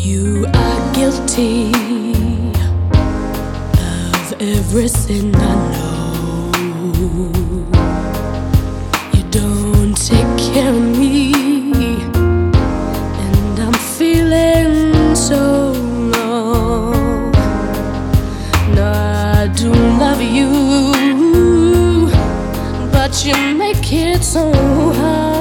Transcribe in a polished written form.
You are guilty of every sin I know. You don't take care of me, and I'm feeling so low. Now I do love you, but you make it so hard.